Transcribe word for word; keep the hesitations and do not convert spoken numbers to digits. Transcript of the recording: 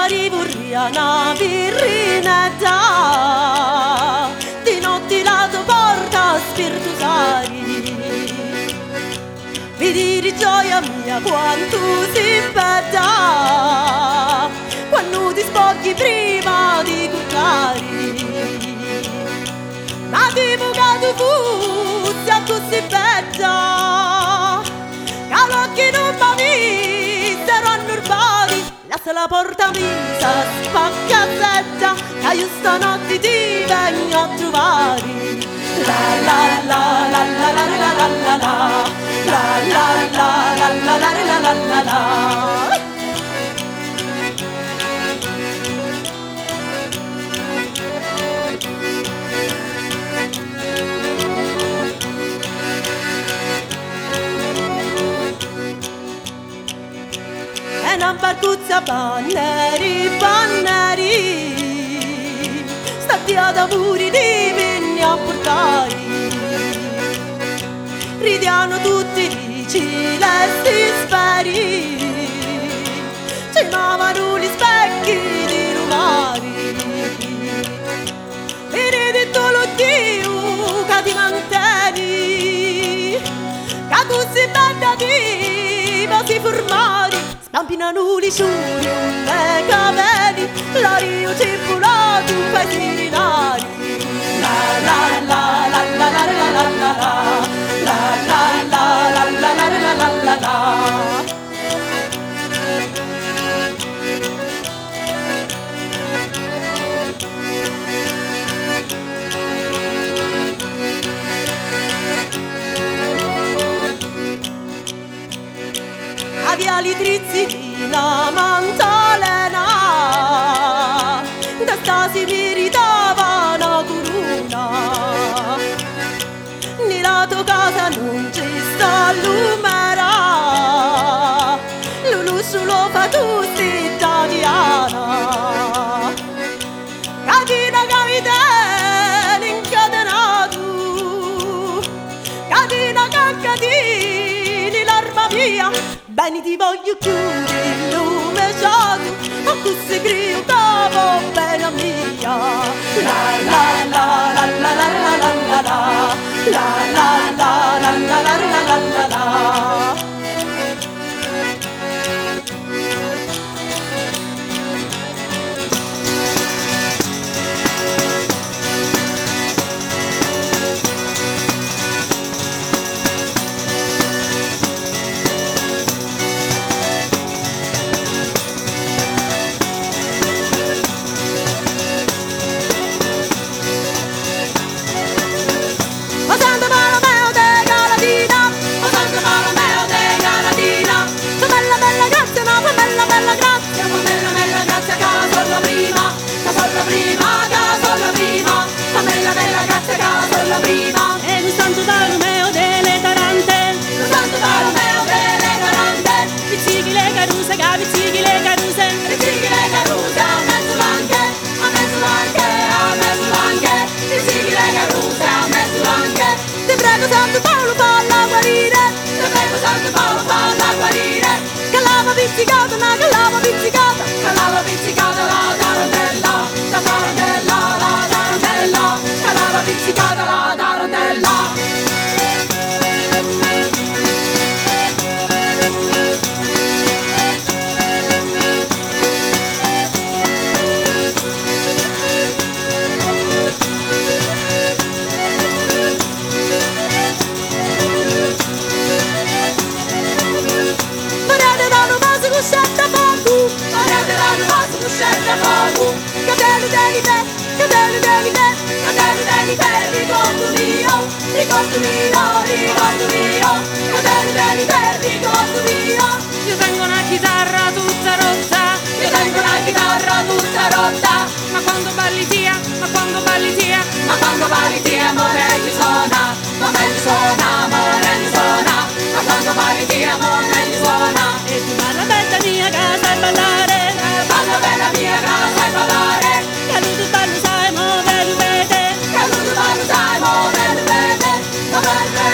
arriva una birrinetta, di notte la tua porta spirituali. Mi dire gioia mia quanto si bella, quando ti spogli prima di curcari. Ma ti bucato fu, sia così bella, che l'occhi non mi saranno urbati. Lascia la porta misa, spacca zetta, che io stanotte ti vengo a trovare. La la la la la la la la la la, la la la la la la la la la. E una barcuzza panneri, panneri, stati ad amori di venni a portare. Ridiano tutti i celesti speri, ci mamano gli specchi di lumari. Vedi tu lo Dio che ti mantieni, che tu si bella di ma si formari. Spampinano li sciuri, le cavelli, l'aria cipolato, paesi nari. La la la la la la la la la la, la la la la la la la la la la. Viali drizzi di la mantalena, da stasi meritava una corona. Nella tua casa non ci sta l'umera, l'uluscio lo fa tutti italiana. Catina capitale incatenato, catina caccatini l'arma via. Bene ti voglio chiudere il lume sciato, ma tu sei crio capo bene mia. La la la la la la la la la la, la la la la la la la la la. E un Santo Baromeo delle Tarante, un Santo Baromeo delle Tarante, pizzighi le caruse, che pizzighi le caruse, pizzighi le caruse, a mezzo anche, a mezzo anche, a mezzo anche, pizzighi le caruse, a mezzo anche. Ti prego Santo Paolo falla guarire, ti prego Santo Paolo falla guarire, che l'ava pizzicata, una che l'ava pizzicata, che l'ava pizzicata la tarantella, la tarantella, la tarantella, che l'ava pizzicata la tarantella. Cadelo dei te, cadelo dei te, cadelo dei te, ricordo mio, ricordo mio, ricordo mio, cadelo dei te, ricordo mio. Io tengo una chitarra tutta rotta, io tengo una chitarra tutta rotta, ma quando balli tia, ma quando balli tia, ma quando balli tia, amore ci suona, ma meglio suona, amore ci suona, ma quando balli tia, amore ci suona. E tu balla bella mia casa e ballare, balla bella mia casa e ballare. Caluto ballo sai, mo ve lo vede, Caluto ballo sai, mo ve lo vede, mo ve lo vede.